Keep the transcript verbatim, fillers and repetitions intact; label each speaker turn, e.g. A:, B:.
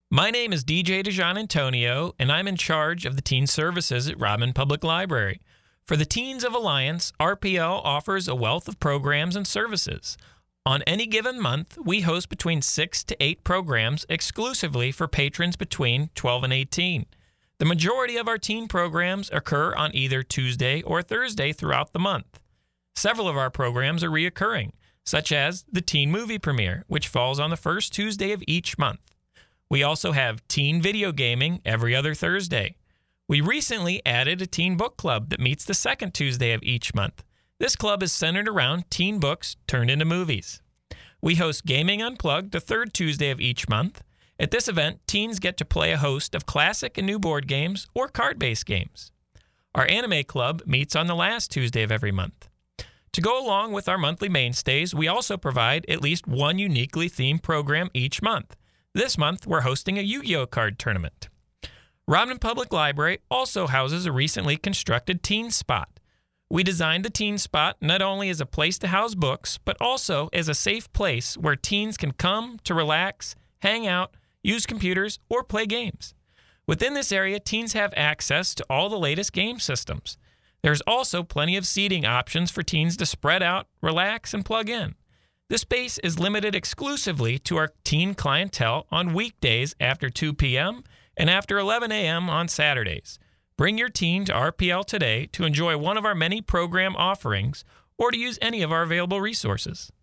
A: My name is D J DeJean Antonio, and I'm in charge of the teen services at Rodman Public Library. For the Teens of Alliance, R P L offers a wealth of programs and services. On any given month, we host between six to eight programs exclusively for patrons between twelve and eighteen. The majority of our teen programs occur on either Tuesday or Thursday throughout the month. Several of our programs are reoccurring, such as the Teen Movie Premiere, which falls on the first Tuesday of each month. We also have Teen Video Gaming every other Thursday. We recently added a Teen Book Club that meets the second Tuesday of each month. This club is centered around teen books turned into movies. We host Gaming Unplugged the third Tuesday of each month. At this event, teens get to play a host of classic and new board games or card-based games. Our Anime Club meets on the last Tuesday of every month. To go along with our monthly mainstays, we also provide at least one uniquely themed program each month. This month, we're hosting a Yu-Gi-Oh! Card tournament. Rodman Public Library also houses a recently constructed Teen Spot. We designed the Teen Spot not only as a place to house books, but also as a safe place where teens can come to relax, hang out, use computers, or play games. Within this area, teens have access to all the latest game systems. There's also plenty of seating options for teens to spread out, relax, and plug in. This space is limited exclusively to our teen clientele on weekdays after two p.m. and after eleven a.m. on Saturdays. Bring your teen to R P L today to enjoy one of our many program offerings or to use any of our available resources.